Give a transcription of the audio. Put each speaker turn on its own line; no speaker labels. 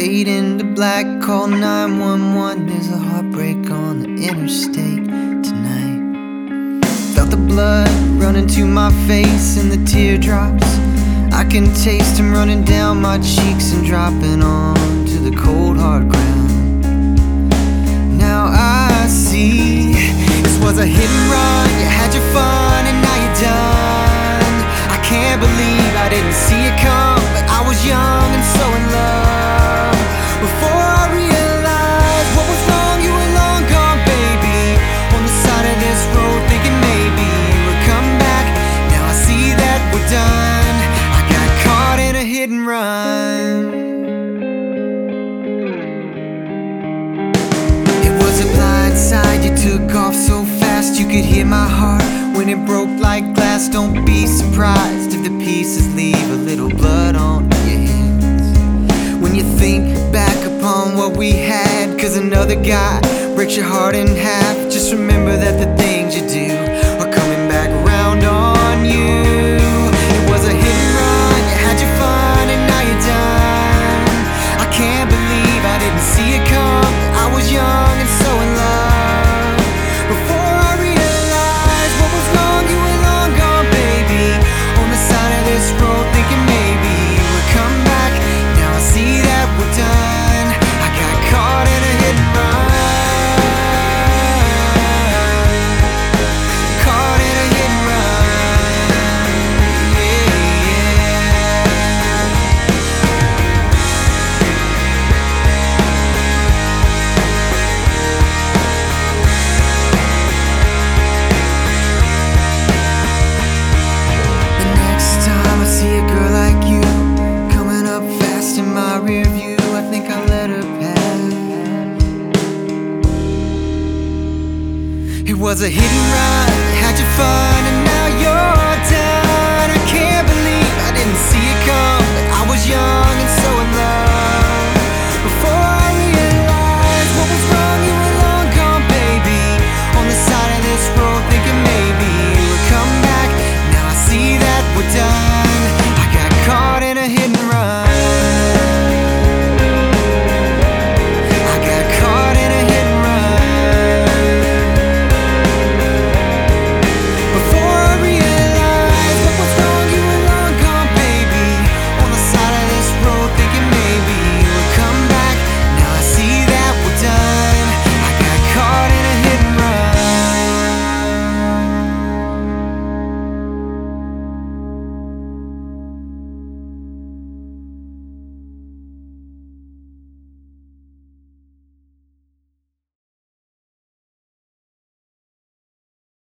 fade into black, call 911. There's a heartbreak on the interstate tonight. Felt the blood running to my face and the teardrops. I can taste them running down my cheeks and dropping onto the cold hard ground. Now I see this was a hit and run. You had your fun and now you're done. I can't believe I didn't see it come, but I was young and so in love. Before I realized what was wrong, you were long gone, baby. On the side of this road thinking maybe you would come back. Now I see that we're done. I got caught in a hit and run. It was a blind side, you took off so fast. You could hear my heart when it broke like glass. Don't be surprised if the pieces leave a little blood on your hands. When you think back upon what we had, 'cause another guy breaks your heart in half, just remember that the things you do are coming back around on you. It was a hit and run, you had your fun and now you're done. I can't believe I didn't see it come. I was young and so in love. Before I realized what was wrong, you were long gone, baby. On the side of this road thinking maybe you would come back. Now I see that we're done. I got caught in a hit and run. Caught in a hit and run. The next time I see a girl like you coming up fast in my rear view, I think I'll let her pass. It was a hit and run, had your fun and